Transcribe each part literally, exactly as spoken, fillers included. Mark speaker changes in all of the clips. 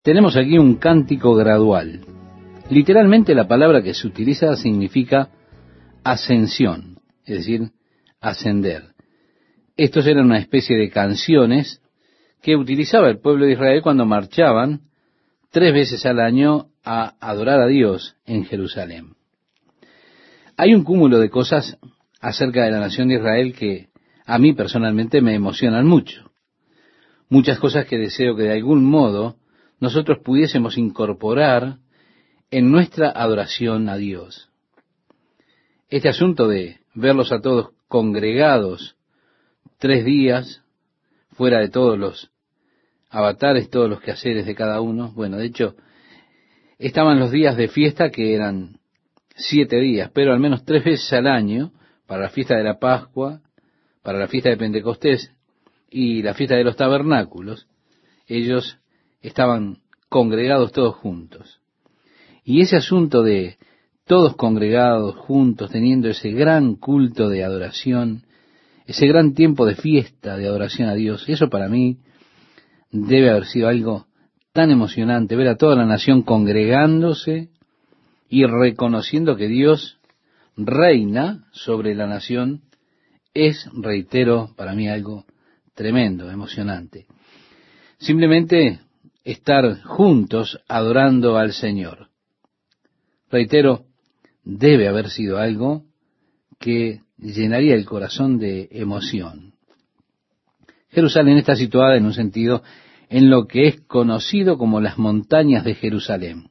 Speaker 1: Tenemos aquí un cántico gradual. Literalmente la palabra que se utiliza significa ascensión, es decir, ascender. Estos eran una especie de canciones que utilizaba el pueblo de Israel cuando marchaban tres veces al año a adorar a Dios en Jerusalén. Hay un cúmulo de cosas acerca de la nación de Israel que a mí personalmente me emocionan mucho. Muchas cosas que deseo que de algún modo nosotros pudiésemos incorporar en nuestra adoración a Dios. Este asunto de verlos a todos congregados tres días, fuera de todos los avatares, todos los quehaceres de cada uno, bueno, de hecho, estaban los días de fiesta que eran siete días, pero al menos tres veces al año, para la fiesta de la Pascua, para la fiesta de Pentecostés y la fiesta de los tabernáculos, ellos estaban congregados todos juntos. Y ese asunto de todos congregados juntos, teniendo ese gran culto de adoración, ese gran tiempo de fiesta de adoración a Dios, eso para mí debe haber sido algo tan emocionante, ver a toda la nación congregándose y reconociendo que Dios reina sobre la nación, es, reitero, para mí algo tremendo, emocionante. Simplemente estar juntos adorando al Señor. Reitero, debe haber sido algo que llenaría el corazón de emoción. Jerusalén está situada en un sentido en lo que es conocido como las montañas de Jerusalén.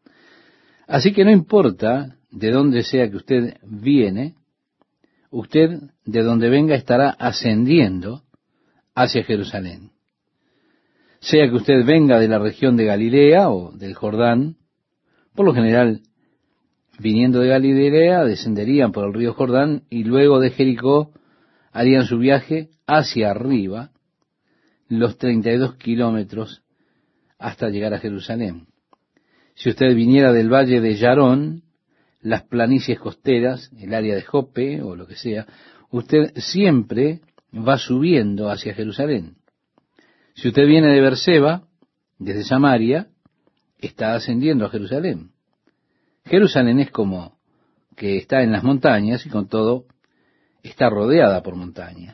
Speaker 1: Así que no importa de dónde sea que usted viene, usted de donde venga estará ascendiendo hacia Jerusalén. Sea que usted venga de la región de Galilea o del Jordán, por lo general, viniendo de Galilea, descenderían por el río Jordán y luego de Jericó harían su viaje hacia arriba, los treinta y dos kilómetros hasta llegar a Jerusalén. Si usted viniera del valle de Yarón, las planicies costeras, el área de Jope o lo que sea, usted siempre va subiendo hacia Jerusalén. Si usted viene de Berseba, desde Samaria, está ascendiendo a Jerusalén. Jerusalén es como que está en las montañas y con todo está rodeada por montañas.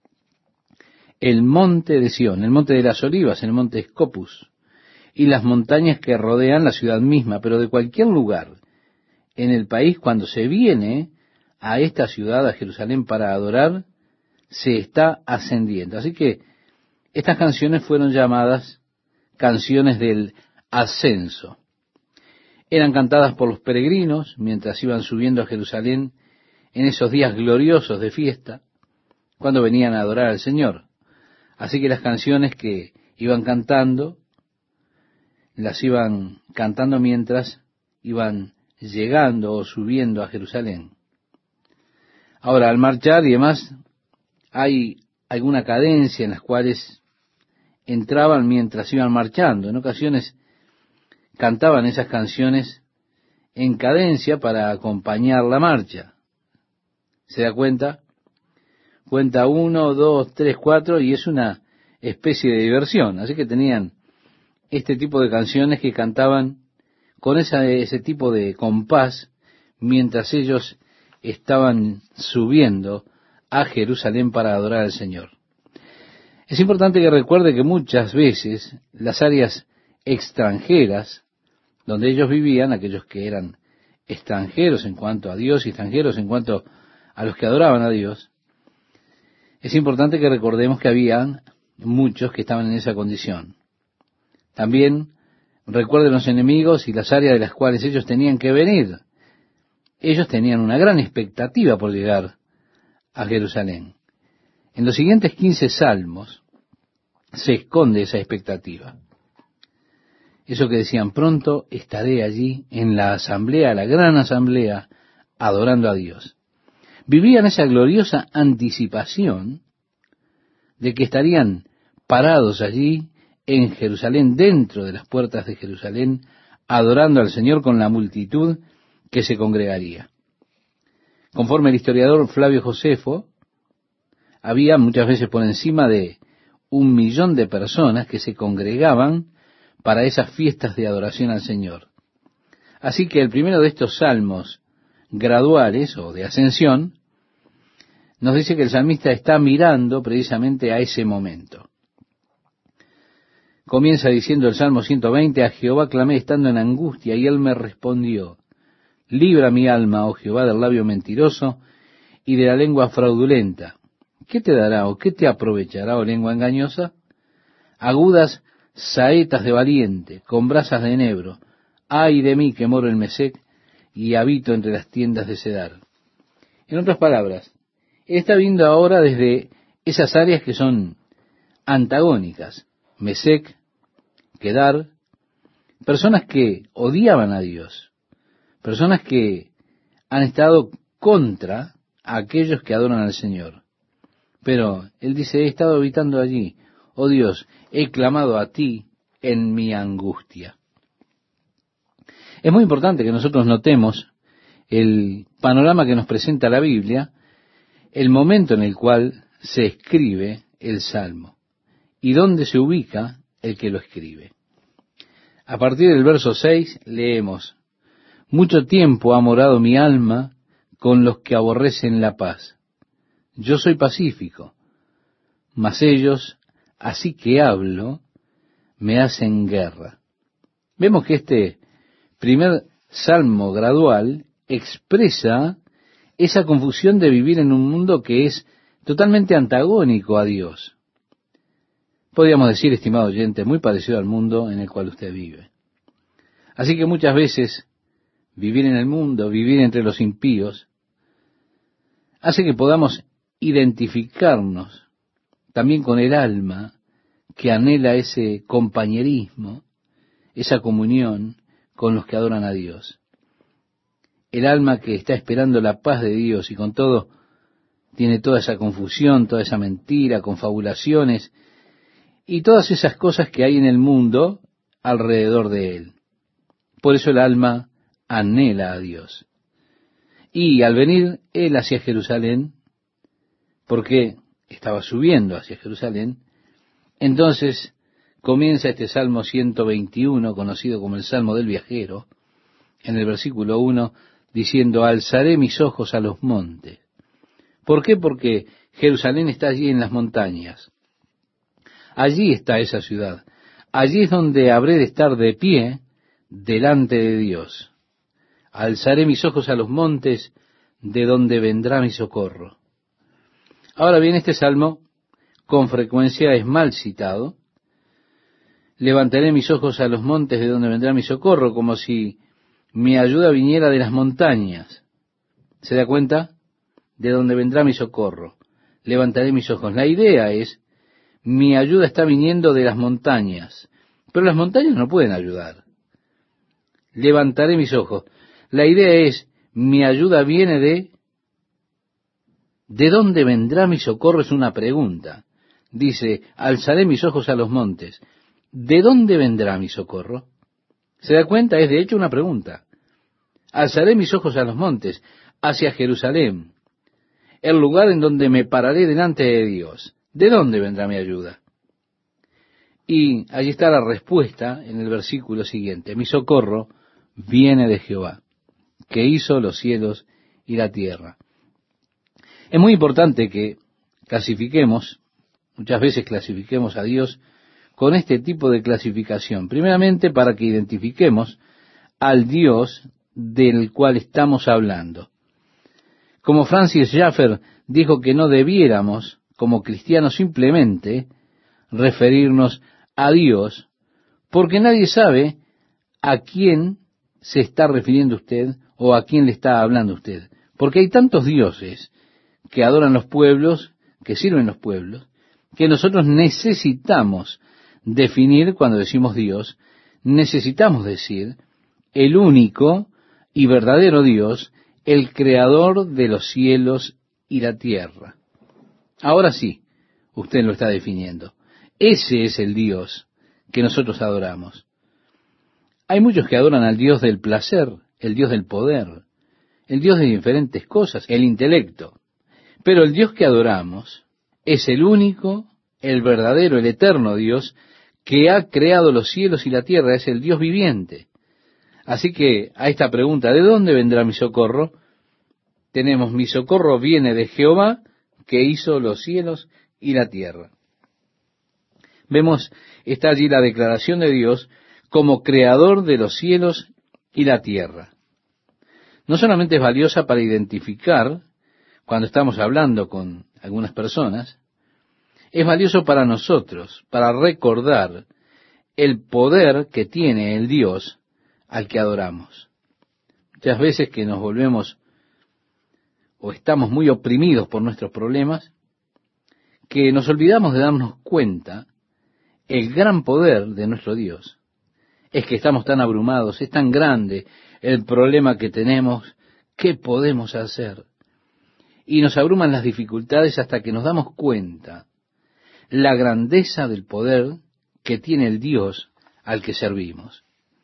Speaker 1: El monte de Sión, el monte de las Olivas, el monte Escopus y las montañas que rodean la ciudad misma, pero de cualquier lugar en el país, cuando se viene a esta ciudad, a Jerusalén, para adorar, se está ascendiendo. Así que estas canciones fueron llamadas canciones del ascenso. Eran cantadas por los peregrinos mientras iban subiendo a Jerusalén en esos días gloriosos de fiesta, cuando venían a adorar al Señor. Así que las canciones que iban cantando, las iban cantando mientras iban llegando o subiendo a Jerusalén. Ahora, al marchar y demás, hay alguna cadencia en las cuales entraban mientras iban marchando. En ocasiones cantaban esas canciones en cadencia para acompañar la marcha. ¿Se da cuenta? Cuenta uno, dos, tres, cuatro y es una especie de diversión. Así que tenían este tipo de canciones que cantaban con esa, ese tipo de compás mientras ellos estaban subiendo a Jerusalén para adorar al Señor. Es importante que recuerde que muchas veces las áreas extranjeras donde ellos vivían, aquellos que eran extranjeros en cuanto a Dios y extranjeros en cuanto a los que adoraban a Dios, es importante que recordemos que había muchos que estaban en esa condición. También recuerden los enemigos y las áreas de las cuales ellos tenían que venir. Ellos tenían una gran expectativa por llegar a Jerusalén. En los siguientes quince salmos se esconde esa expectativa. Eso que decían, pronto estaré allí en la asamblea, la gran asamblea, adorando a Dios. Vivían esa gloriosa anticipación de que estarían parados allí en Jerusalén, dentro de las puertas de Jerusalén, adorando al Señor con la multitud que se congregaría. Conforme el historiador Flavio Josefo, había muchas veces por encima de un millón de personas que se congregaban para esas fiestas de adoración al Señor. Así que el primero de estos salmos graduales o de ascensión nos dice que el salmista está mirando precisamente a ese momento. Comienza diciendo el Salmo ciento veinte, a Jehová clamé estando en angustia, y él me respondió. Libra mi alma, oh Jehová, del labio mentiroso y de la lengua fraudulenta. ¿Qué te dará o qué te aprovechará, oh lengua engañosa? Agudas saetas de valiente, con brasas de enebro. Ay de mí que moro en Mesec y habito entre las tiendas de Cedar. En otras palabras, él está viendo ahora desde esas áreas que son antagónicas. Mesec, Quedar, personas que odiaban a Dios, personas que han estado contra a aquellos que adoran al Señor. Pero él dice, he estado habitando allí, oh Dios, he clamado a ti en mi angustia. Es muy importante que nosotros notemos el panorama que nos presenta la Biblia, el momento en el cual se escribe el Salmo y dónde se ubica el que lo escribe. A partir del verso seis leemos, mucho tiempo ha morado mi alma con los que aborrecen la paz. Yo soy pacífico, mas ellos, así que hablo, me hacen guerra. Vemos que este primer salmo gradual expresa esa confusión de vivir en un mundo que es totalmente antagónico a Dios. Podríamos decir, estimado oyente, muy parecido al mundo en el cual usted vive. Así que muchas veces vivir en el mundo, vivir entre los impíos, hace que podamos identificarnos también con el alma que anhela ese compañerismo, esa comunión con los que adoran a Dios. El alma que está esperando la paz de Dios y con todo tiene toda esa confusión, toda esa mentira, confabulaciones y todas esas cosas que hay en el mundo alrededor de él. Por eso el alma anhela a Dios. Y al venir él hacia Jerusalén, porque estaba subiendo hacia Jerusalén, entonces comienza este Salmo ciento veintiuno, conocido como el Salmo del Viajero, en el versículo uno, diciendo, alzaré mis ojos a los montes. ¿Por qué? Porque Jerusalén está allí en las montañas. Allí está esa ciudad. Allí es donde habré de estar de pie delante de Dios. Alzaré mis ojos a los montes, de donde vendrá mi socorro. Ahora bien, este salmo con frecuencia es mal citado. Levantaré mis ojos a los montes, de donde vendrá mi socorro, como si mi ayuda viniera de las montañas. ¿Se da cuenta? De donde vendrá mi socorro. Levantaré mis ojos. La idea es, mi ayuda está viniendo de las montañas, pero las montañas no pueden ayudar. Levantaré mis ojos. La idea es, mi ayuda viene de... ¿De dónde vendrá mi socorro? Es una pregunta. Dice, alzaré mis ojos a los montes. ¿De dónde vendrá mi socorro? ¿Se da cuenta? Es de hecho una pregunta. Alzaré mis ojos a los montes, hacia Jerusalén, el lugar en donde me pararé delante de Dios. ¿De dónde vendrá mi ayuda? Y allí está la respuesta en el versículo siguiente. Mi socorro viene de Jehová, que hizo los cielos y la tierra. Es muy importante que clasifiquemos, muchas veces clasifiquemos a Dios con este tipo de clasificación. Primeramente, para que identifiquemos al Dios del cual estamos hablando. Como Francis Schaeffer dijo que no debiéramos, como cristianos, simplemente referirnos a Dios, porque nadie sabe a quién se está refiriendo usted o a quién le está hablando usted. Porque hay tantos dioses que adoran los pueblos, que sirven los pueblos, que nosotros necesitamos definir cuando decimos Dios, necesitamos decir el único y verdadero Dios, el creador de los cielos y la tierra. Ahora sí, usted lo está definiendo. Ese es el Dios que nosotros adoramos. Hay muchos que adoran al Dios del placer, el Dios del poder, el Dios de diferentes cosas, el intelecto. Pero el Dios que adoramos es el único, el verdadero, el eterno Dios, que ha creado los cielos y la tierra, es el Dios viviente. Así que a esta pregunta, ¿de dónde vendrá mi socorro? Tenemos, mi socorro viene de Jehová, que hizo los cielos y la tierra. Vemos, está allí la declaración de Dios como creador de los cielos y la tierra. No solamente es valiosa para identificar cuando estamos hablando con algunas personas, es valioso para nosotros, para recordar el poder que tiene el Dios al que adoramos. Muchas veces que nos volvemos o estamos muy oprimidos por nuestros problemas, que nos olvidamos de darnos cuenta el gran poder de nuestro Dios. Es que estamos tan abrumados, es tan grande el problema que tenemos, ¿qué podemos hacer? Y nos abruman las dificultades hasta que nos damos cuenta la grandeza del poder que tiene el Dios al que servimos.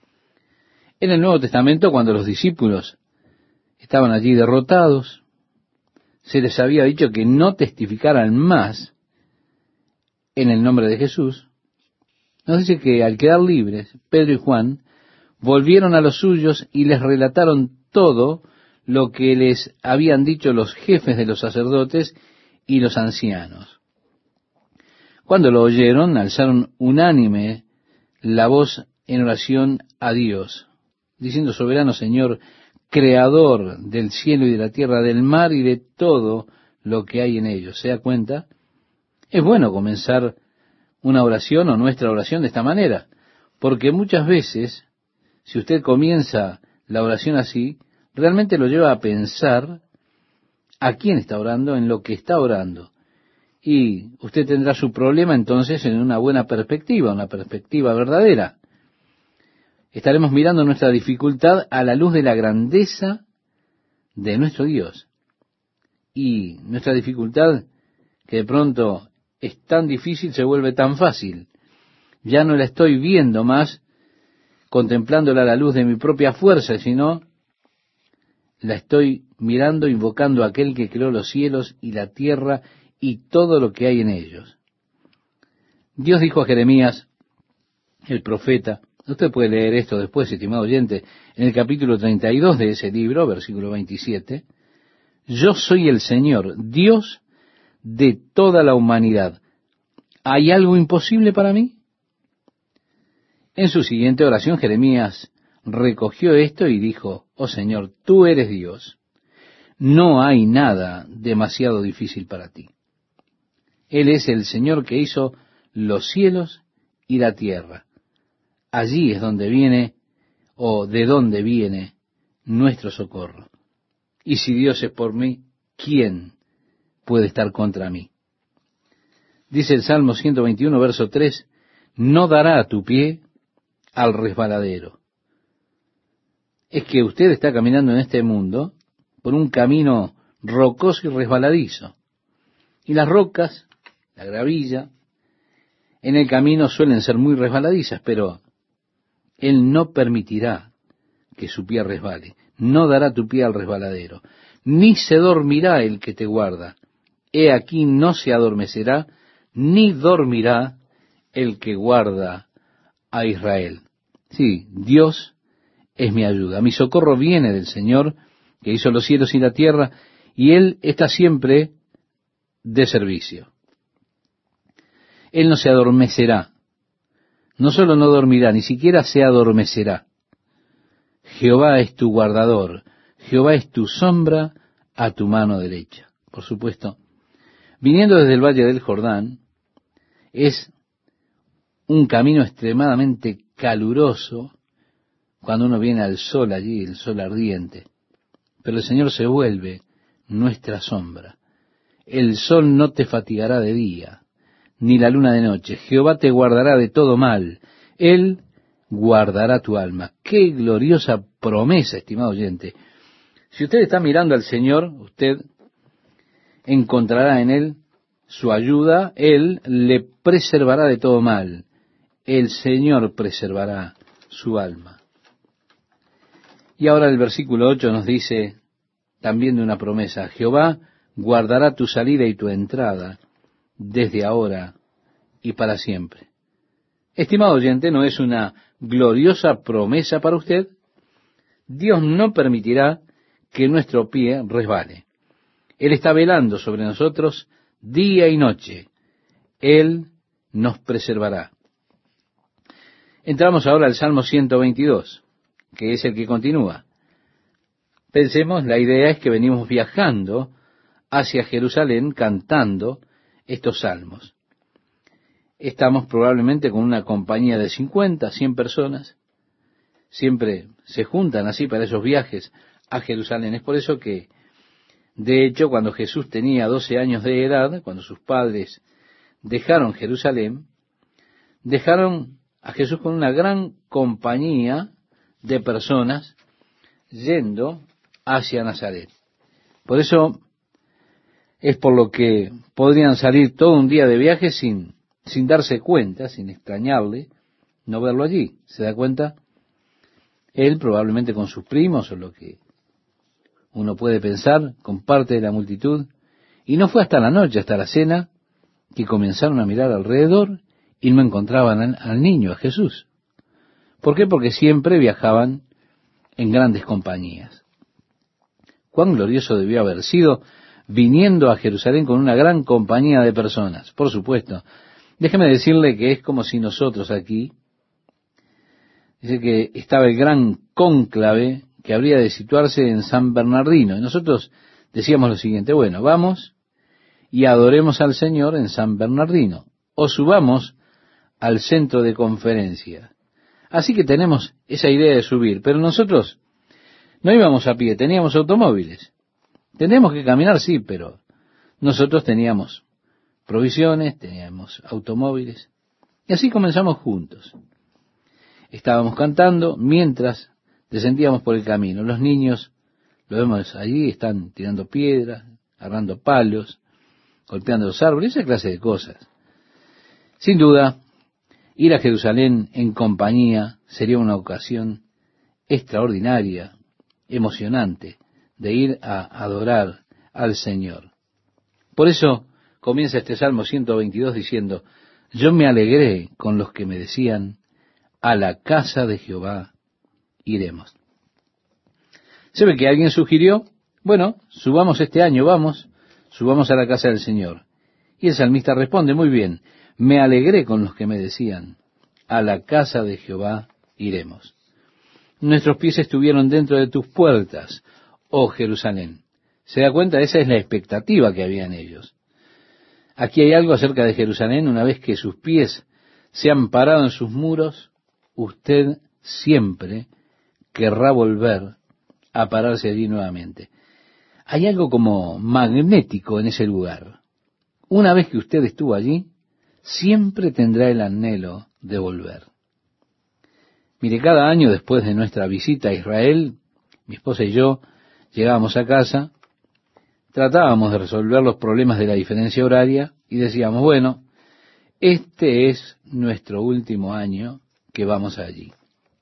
Speaker 1: En el Nuevo Testamento, cuando los discípulos estaban allí derrotados, se les había dicho que no testificaran más en el nombre de Jesús. Nos dice que al quedar libres, Pedro y Juan volvieron a los suyos y les relataron todo lo que les habían dicho los jefes de los sacerdotes y los ancianos. Cuando lo oyeron, alzaron unánime la voz en oración a Dios, diciendo: soberano Señor, creador del cielo y de la tierra, del mar y de todo lo que hay en ellos. ¿Se da cuenta? Es bueno comenzar una oración o nuestra oración de esta manera, porque muchas veces, si usted comienza la oración así, realmente lo lleva a pensar a quién está orando, en lo que está orando. Y usted tendrá su problema entonces en una buena perspectiva, una perspectiva verdadera. Estaremos mirando nuestra dificultad a la luz de la grandeza de nuestro Dios. Y nuestra dificultad, que de pronto es tan difícil, se vuelve tan fácil. Ya no la estoy viendo más contemplándola a la luz de mi propia fuerza, sino la estoy mirando, invocando a aquel que creó los cielos y la tierra y todo lo que hay en ellos. Dios dijo a Jeremías, el profeta, usted puede leer esto después, estimado oyente, en el capítulo treinta y dos de ese libro, versículo veintisiete, yo soy el Señor, Dios de toda la humanidad. ¿Hay algo imposible para mí? En su siguiente oración, Jeremías recogió esto y dijo, oh Señor, tú eres Dios, no hay nada demasiado difícil para ti. Él es el Señor que hizo los cielos y la tierra. Allí es donde viene, o de donde viene, nuestro socorro. Y si Dios es por mí, ¿quién puede estar contra mí? Dice el Salmo ciento veintiuno, verso tres, no dará a tu pie al resbaladero. Es que usted está caminando en este mundo por un camino rocoso y resbaladizo. Y las rocas, la gravilla, en el camino suelen ser muy resbaladizas, pero Él no permitirá que su pie resbale. No dará tu pie al resbaladero. Ni se dormirá el que te guarda. He aquí no se adormecerá, ni dormirá el que guarda a Israel. Sí, Dios es mi ayuda. Mi socorro viene del Señor, que hizo los cielos y la tierra, y Él está siempre de servicio. Él no se adormecerá. No solo no dormirá, ni siquiera se adormecerá. Jehová es tu guardador. Jehová es tu sombra a tu mano derecha. Por supuesto, viniendo desde el valle del Jordán, es un camino extremadamente caluroso cuando uno viene al sol allí, el sol ardiente. Pero el Señor se vuelve nuestra sombra. El sol no te fatigará de día, ni la luna de noche. Jehová te guardará de todo mal. Él guardará tu alma. Qué gloriosa promesa, estimado oyente. Si usted está mirando al Señor, usted encontrará en Él su ayuda. Él le preservará de todo mal. El Señor preservará su alma. Y ahora el versículo ocho nos dice también de una promesa. Jehová guardará tu salida y tu entrada desde ahora y para siempre. Estimado oyente, ¿no es una gloriosa promesa para usted? Dios no permitirá que nuestro pie resbale. Él está velando sobre nosotros día y noche. Él nos preservará. Entramos ahora al Salmo ciento veintidós, que es el que continúa. Pensemos, la idea es que venimos viajando hacia Jerusalén cantando estos salmos. Estamos probablemente con una compañía de cincuenta, cien personas. Siempre se juntan así para esos viajes a Jerusalén. Es por eso que, de hecho, cuando Jesús tenía doce años de edad, cuando sus padres dejaron Jerusalén, dejaron a Jesús con una gran compañía de personas yendo hacia Nazaret. Por eso es por lo que podrían salir todo un día de viaje sin, sin darse cuenta, sin extrañarle, no verlo allí. ¿Se da cuenta? Él probablemente con sus primos, o lo que uno puede pensar, con parte de la multitud, y no fue hasta la noche, hasta la cena, que comenzaron a mirar alrededor y no encontraban al, al niño, a Jesús. ¿Por qué? Porque siempre viajaban en grandes compañías. Cuán glorioso debió haber sido viniendo a Jerusalén con una gran compañía de personas. Por supuesto, déjeme decirle que es como si nosotros aquí, dice que estaba el gran cónclave que habría de situarse en San Bernardino. Y nosotros decíamos lo siguiente: bueno, vamos y adoremos al Señor en San Bernardino, o subamos al centro de conferencia. Así que tenemos esa idea de subir, pero nosotros no íbamos a pie, teníamos automóviles. Teníamos que caminar, sí, pero nosotros teníamos provisiones, teníamos automóviles, y así comenzamos juntos. Estábamos cantando mientras descendíamos por el camino. Los niños, lo vemos allí, están tirando piedras, agarrando palos, golpeando los árboles, esa clase de cosas. Sin duda, ir a Jerusalén en compañía sería una ocasión extraordinaria, emocionante, de ir a adorar al Señor. Por eso comienza este Salmo ciento veintidós diciendo: yo me alegré con los que me decían, a la casa de Jehová iremos. ¿Se ve que alguien sugirió? Bueno, subamos este año, vamos, subamos a la casa del Señor. Y el salmista responde: muy bien, me alegré con los que me decían, a la casa de Jehová iremos. Nuestros pies estuvieron dentro de tus puertas, oh Jerusalén. ¿Se da cuenta? Esa es la expectativa que había en ellos. Aquí hay algo acerca de Jerusalén. Una vez que sus pies se han parado en sus muros, usted siempre querrá volver a pararse allí nuevamente. Hay algo como magnético en ese lugar. Una vez que usted estuvo allí, siempre tendrá el anhelo de volver. Mire, cada año después de nuestra visita a Israel, mi esposa y yo llegábamos a casa, tratábamos de resolver los problemas de la diferencia horaria y decíamos: bueno, este es nuestro último año que vamos allí.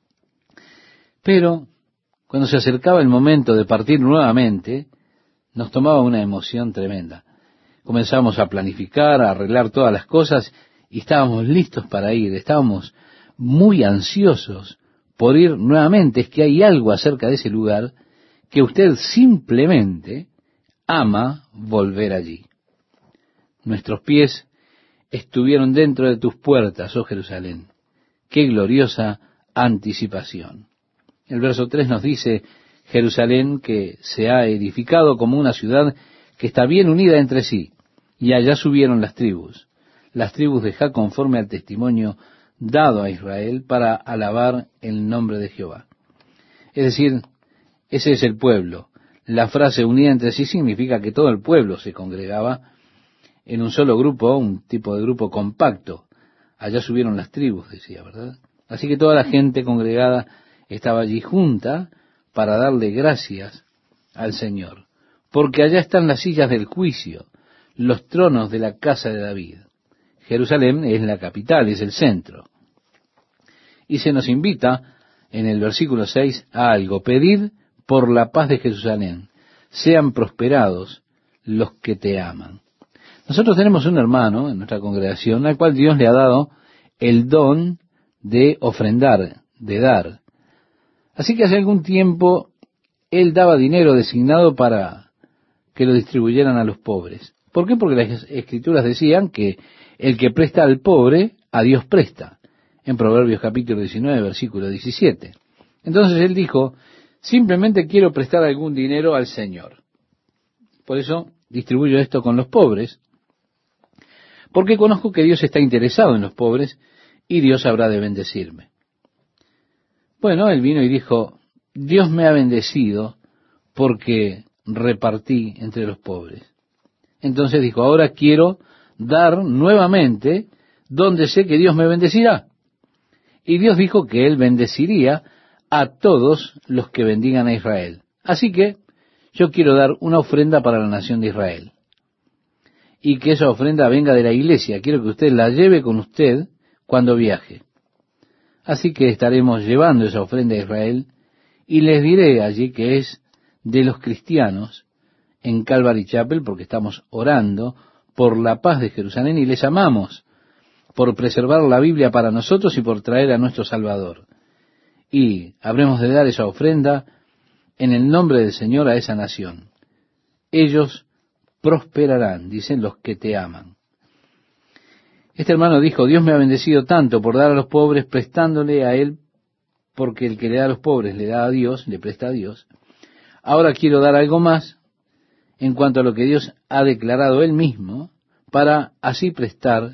Speaker 1: Pero cuando se acercaba el momento de partir nuevamente, nos tomaba una emoción tremenda. Comenzamos a planificar, a arreglar todas las cosas y estábamos listos para ir. Estábamos muy ansiosos por ir nuevamente. Es que hay algo acerca de ese lugar que usted simplemente ama volver allí. Nuestros pies estuvieron dentro de tus puertas, oh Jerusalén. ¡Qué gloriosa anticipación! El verso tres nos dice: Jerusalén, que se ha edificado como una ciudad que está bien unida entre sí, y allá subieron las tribus, las tribus de Jacob, conforme al testimonio dado a Israel, para alabar el nombre de Jehová. Es decir, ese es el pueblo. La frase unida entre sí significa que todo el pueblo se congregaba en un solo grupo, un tipo de grupo compacto. Allá subieron las tribus, decía, ¿verdad? Así que toda la gente congregada estaba allí junta para darle gracias al Señor, porque allá están las sillas del juicio, los tronos de la casa de David. Jerusalén es la capital, es el centro. Y se nos invita en el versículo seis a algo: pedid por la paz de Jerusalén, sean prosperados los que te aman. Nosotros tenemos un hermano en nuestra congregación al cual Dios le ha dado el don de ofrendar, de dar. Así que hace algún tiempo él daba dinero designado para que lo distribuyeran a los pobres. ¿Por qué? Porque las Escrituras decían que el que presta al pobre, a Dios presta. En Proverbios capítulo diecinueve, versículo diecisiete. Entonces él dijo, simplemente quiero prestar algún dinero al Señor. Por eso distribuyo esto con los pobres, porque conozco que Dios está interesado en los pobres y Dios habrá de bendecirme. Bueno, él vino y dijo, Dios me ha bendecido porque repartí entre los pobres. Entonces dijo, ahora quiero dar nuevamente donde sé que Dios me bendecirá. Y Dios dijo que Él bendeciría a todos los que bendigan a Israel. Así que yo quiero dar una ofrenda para la nación de Israel. Y que esa ofrenda venga de la iglesia. Quiero que usted la lleve con usted cuando viaje. Así que estaremos llevando esa ofrenda a Israel y les diré allí que es de los cristianos en Calvary Chapel, porque estamos orando por la paz de Jerusalén y les amamos por preservar la Biblia para nosotros y por traer a nuestro Salvador. Y habremos de dar esa ofrenda en el nombre del Señor a esa nación. Ellos prosperarán, dicen los que te aman. Este hermano dijo, Dios me ha bendecido tanto por dar a los pobres, prestándole a Él, porque el que le da a los pobres le da a Dios, le presta a Dios. Ahora quiero dar algo más en cuanto a lo que Dios ha declarado Él mismo, para así prestar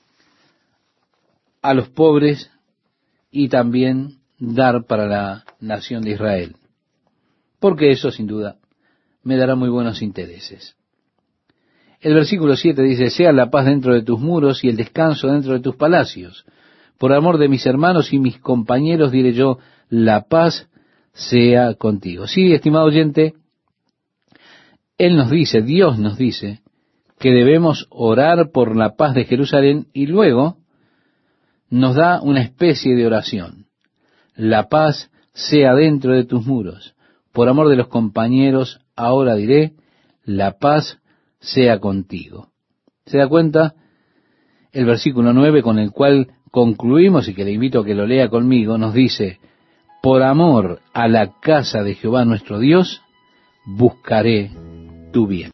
Speaker 1: a los pobres y también dar para la nación de Israel. Porque eso, sin duda, me dará muy buenos intereses. El versículo siete dice, sea la paz dentro de tus muros y el descanso dentro de tus palacios. Por amor de mis hermanos y mis compañeros, diré yo, la paz sea contigo. Sí, estimado oyente, Él nos dice, Dios nos dice, que debemos orar por la paz de Jerusalén y luego nos da una especie de oración. La paz sea dentro de tus muros. Por amor de los compañeros, ahora diré, la paz sea contigo. ¿Se da cuenta? El versículo nueve con el cual concluimos y que le invito a que lo lea conmigo, nos dice, por amor a la casa de Jehová nuestro Dios, buscaré tu bien.